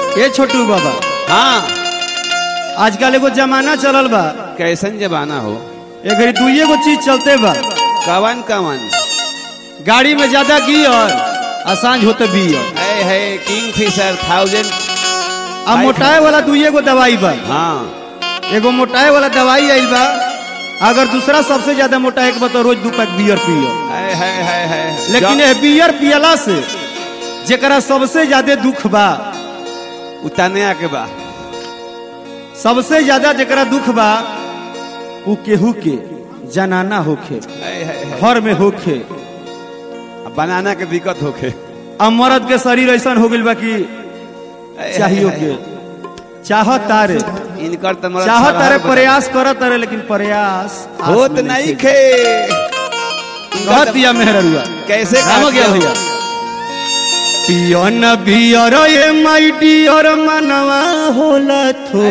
ए छोटू बाबा, हाँ आजकल एगो जमाना चलल बा, कैसन जमाना हो। ए घड़ी दुइये गो चीज चलते बा। कवन कवन गाड़ी में ज्यादा गियर, आसान होते बियर। है किंग फिशर 1000। अब मोटाए वाला दुइये गो दवाई बा। हाँ एगो मोटाए वाला दवाई आइल बा, अगर दूसरा सबसे ज्यादा मोटाए के बा तो रोज 2 पैक बियर पियो। है लेकिन ये बियर पियला से जेकरा सबसे ज्यादा दुख बा, उताने आके बा, सबसे ज्यादा जेकरा दुख बा उ केहू के जनाना होखे, घर में होखे, बनाना के दिक्कत होखे। अब मर्द के शरीर ऐसा हो गइल बा कि चाहिए के चाहत तारे इनकर तो चाहत तारे प्रयास करत तारे, लेकिन प्रयास होत नहीं खे। कहत दिया मेहरुआ कैसे काम गया भैया, पियो न बियर ए माय डियर मनवा होला थो।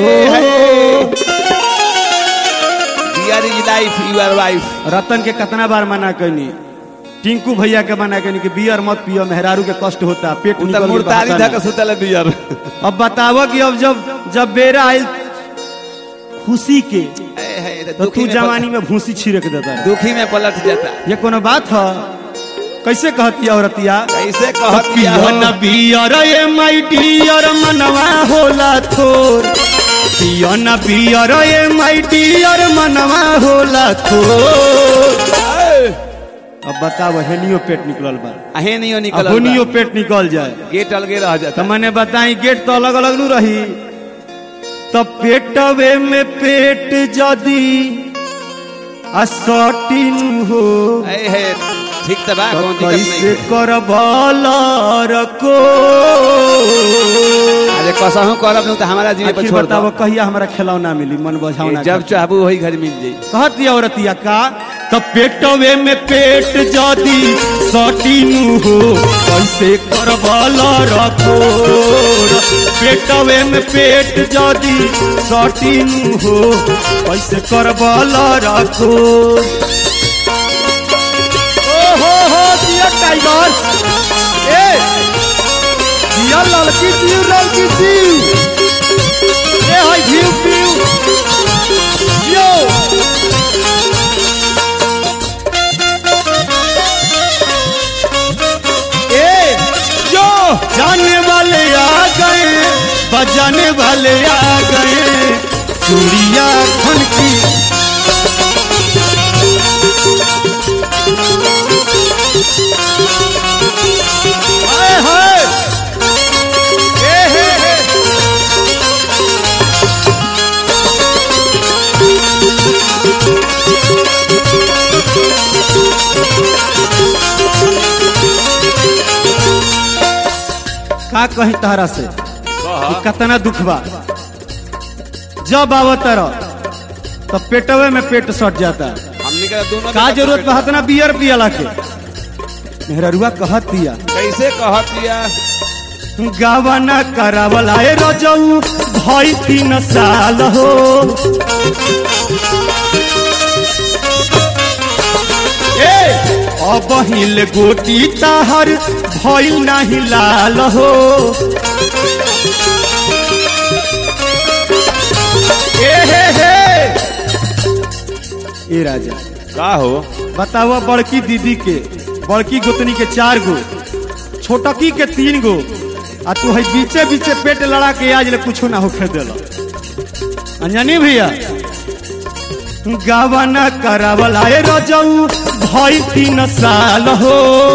Beer is life your wife. Ratan के कितना बार मना करनी, टिंकू भैया के मना करनी कि बियर मत पियो, मेहरारू के कष्ट होता, पेट निकल मुर्तारी धक सुतल बियर। अब बताओ कि अब जब बेरा आयल खुशी के तो तू जवानी में भूसी छिड़क देता है, दुखी में पलट जाता। ये कोनो बात है? कैसे कहती है औरतिया, कैसे कहती है? न बियर ए माय डियर मनवा होला थोर, पियो न बियर ए माय डियर मनवा होला थोर। अब बताओ हेनियो पेट निकलल बा, अहेनियो निकलल, होनियो पेट निकल जाए, गेट अलगे रह जाता। तो मैंने बताई गेट तो अलग अलग नु रही, तो पेटवे में पेट जदी असटिन हो है ठीक तबा तो कौन दिक्कत कैसे नहीं। कर रखो। अरे कसहु करब न त हमारा जीवे पर आखिर छोड़ बताओ दो। कहिया हमरा खिलौना मिली, मन बझावना जब चाहबू वही घर मिल जाई। कहती औरतिया का, तो पेटवे में पेट जदी सटिनु हो कैसे कर रखो। पेटवे में पेट जदी सटिनु हो कैसे कर रखो। हो दिया टाइगर, ए दिया लड़की जीव, लड़की जीव, ए हाय जीव जीव यो। ए जो जाने वाले आ गए, बजाने वाले आ गए, चूड़िया खन की हाय हाय हे। का कही तारा से कितना दुख बा, जब आवतर तो पेटवे में पेट सट जाता। हमनी के दोनों का जरूरत बा इतना बियर पियला के? मेहरुआ कहत दिया, कैसे कहतिया? गावना करावल आए रजऊ भई 3 साल हो, अब हिल गोटी ताहर भइल नाही लाल हो। ए राजा का हो? बताओ, बड़की दीदी के, बड़की गोतनी के 4 गो, छोटकी के 3 गो, आ तू है बीचे बीचे पेट लड़ा के आज ले कुछ ना होखे देला। अंजनी भैया, गावना करावल आए रजऊ भई 3 साल हो,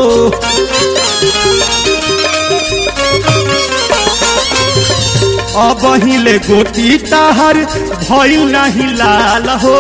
अब हिले गोटी ताहर भइल नाही लाल हो।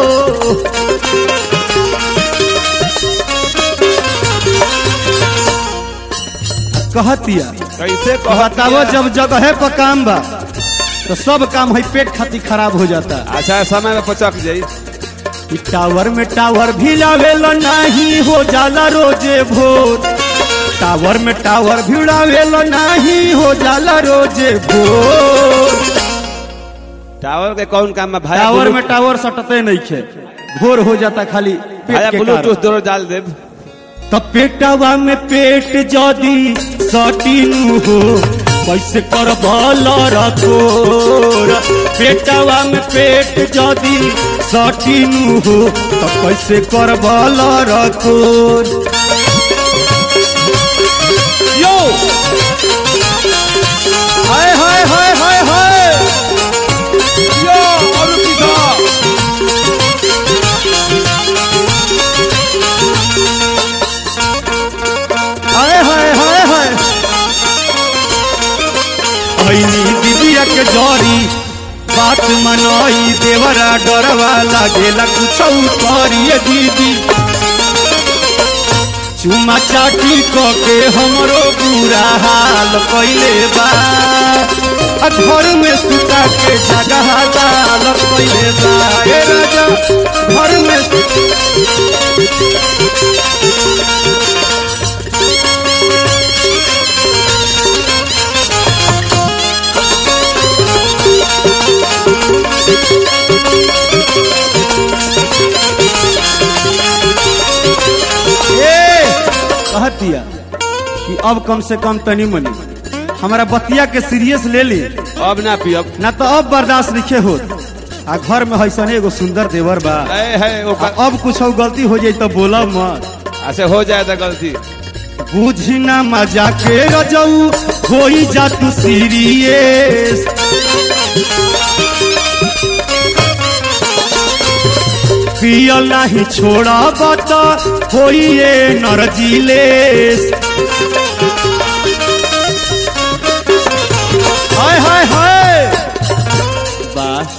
कहतिया कैसे बताओ, जब जगह पर काम बा तो सब काम है पेट खातिर खराब हो जाता। अच्छा समय में पचक जाई। टावर में टावर भी लावेला नहीं हो जाला रोजे भोर, टावर में टावर भी लावेला नहीं हो जाला रोजे भोर। टावर के कौन काम में भाई? टावर में टावर सटते नहीं खे, भोर हो जाता खाली पेट के ब्लूटूथ दोनों डाल दे। तो पेटवा में पेट जदी सटीनु हो कैसे कर भलर तोर पेटवा में पेट जदी सटीनु हो तो कैसे कर भलर तोर यो हाय हाय हाय हाय हाय यो और किसा हाय हाय हाय हाय ऐनी दीदिया के जरी बात मनई देवरा डरवा लागेला कुछ करिए दीदी चुमा चाटी के हमरो बुरा हाल कैले बा घर में सुता के जगह डाल कैले बा हे राजा घर में कह दिया कि अब कम से कम तनी मनी हमारा बतिया के सीरियस ले ली अब ना पियब ना तो अब बर्दाश्त लिखे हो आ घर में ऐसा एगो सुंदर देवर बा अब कुछ गलती हो जाए तो बोला मत ऐसे हो जाए तो गलती बुझी ना मजा के रजऊ हो जा तू सीरियस पियल नहीं छोड़ा बता होइए नरजिलेस हाय हाय हाय बस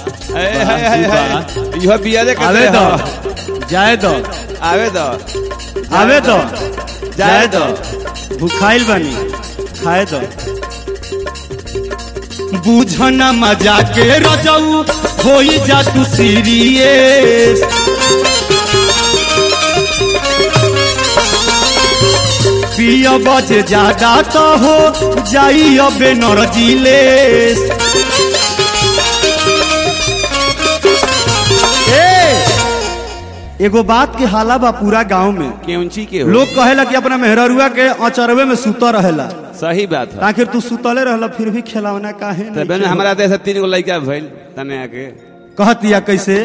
यह बिया दे आवे दो जाए दो आवे दो आवे दो जाए दो भूखाइल बनी खाए दो बुझना मजा के रजऊ हो जा तू सीरियस पिया बजे ज्यादा तो हो जाई अबे नरजिलेस एगो बात के हाला बा पूरा गांव में केउंची के हो लोग कहेला कि अपना मेहररुआ के अचरवे में सुता रहेला सही बात है आखिर तू सुतले रहला फिर भी खिलावना काहे तब ने हमरा देश 3 गो लड़का भइल तने आके कहतिया कैसे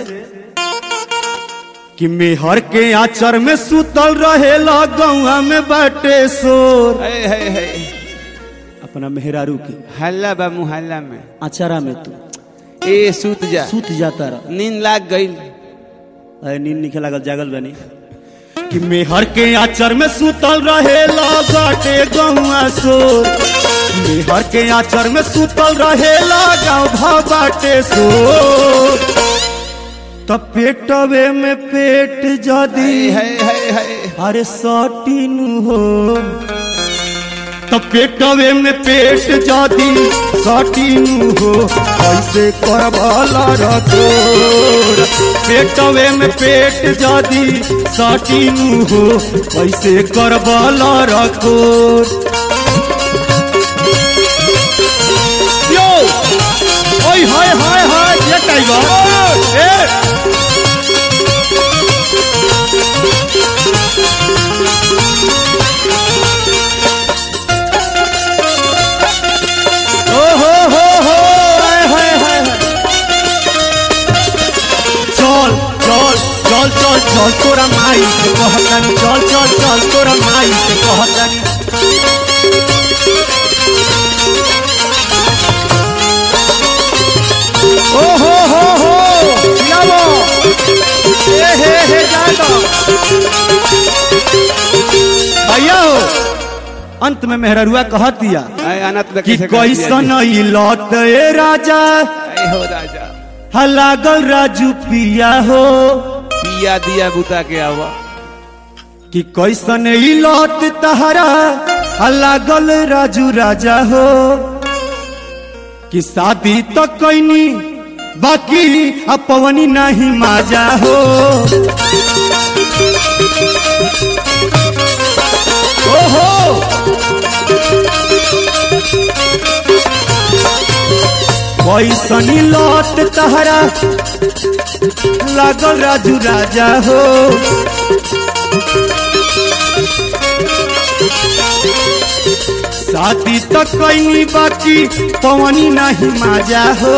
कि मेहर के आचर में सुतल रहेला गौवा में बाटे सोर हे अपना मेहरारू के हल्ला बा मुहल्ला में आचरा में तू ए सूत जाता रह नींद लाग गइल नींद निकल लागल जागल बनी कि मेहर के आचर में सुतल रहेला बाटे गौवा सोर मेहर के आचर में सुतल रहेला गाँव बाटे सोर तब पेटवे में पेट जदी अरे सटीन हो तब पेटवे में पेट जदी सटीन हो कैसे करबला रतोर पेटवे में पेट जदी सटीन हो कैसे करबला रतोर यो ओय हाय हाय हाय ये टाइगर ए चल तोरा माई से कहतनी चल तोरा माई से कहतनी ओ हो जाओ हे जाओ भैया हो अंत में मेहररुआ कह दिया कि कैसन लौट ए राजा हो राजा लागल राजू पिया हो पिया दिया बुता के आवा कि कैसन लौट तहरा लागल राजू राजा हो कि शादी तो कैनी बाकी अपवनी नहीं माजा हो ओहो कैसन लौट तहरा लागल राजू राजा हो शादी तो कईनी बाकी पवनी नहीं मजा हो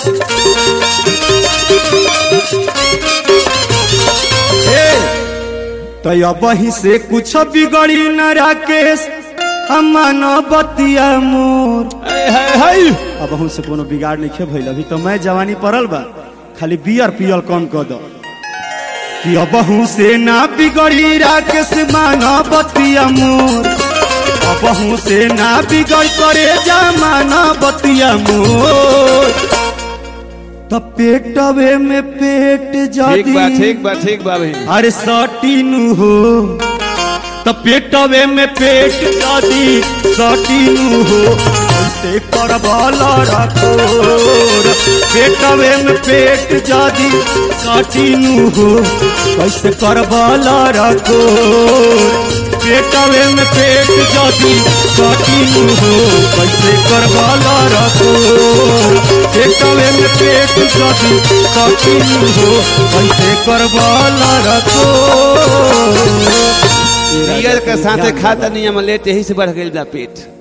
तो अब ही से कुछ बिगड़ी न राकेश अमन बतिया मोर अब हम से कोनो बिगाड़ नहीं भइल अभी तो मैं जवानी पड़ल बा खाली बियर पियल कम कर दो कि अब से ना बिगड़ी राकेश माना बतिया मोर अब से ना बिगड़ करे जमाना बतिया मोर तो पेटवे में पेट जाती ठीक बा भाई अरे सटीनु हो तो पेटवे में पेट जाती सटीनु हो कैसे करबला रखोर पेटवे में पेट जाती सटीनु हो कैसे करबला रखोर पेटवे में पेट जाती सटीनु हो कैसे करबला रखोर पेटवे में पेट जाती सटीनु हो कैसे करबला रखोर बियर के साथे खाता नहीं हम लेट यही से बढ़ गई पेट।